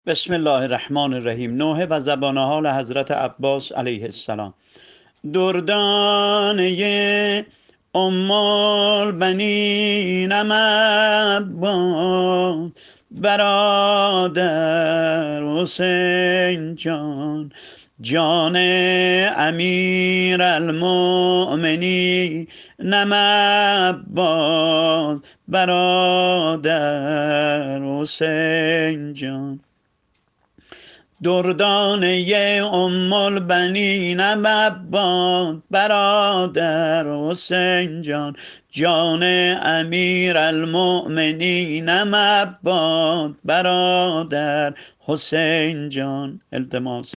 بسم الله الرحمن الرحیم. نوحه و زبان حال حضرت عباس علیه السلام. دردانه ام البنین عباس، برادر حسین جان، جان امیر المؤمنین عباس، برادر حسین جان. دردانه ام البنین عباس، برادر حسین جان، جان امیر المؤمنین عباس، برادر حسین جان. التماس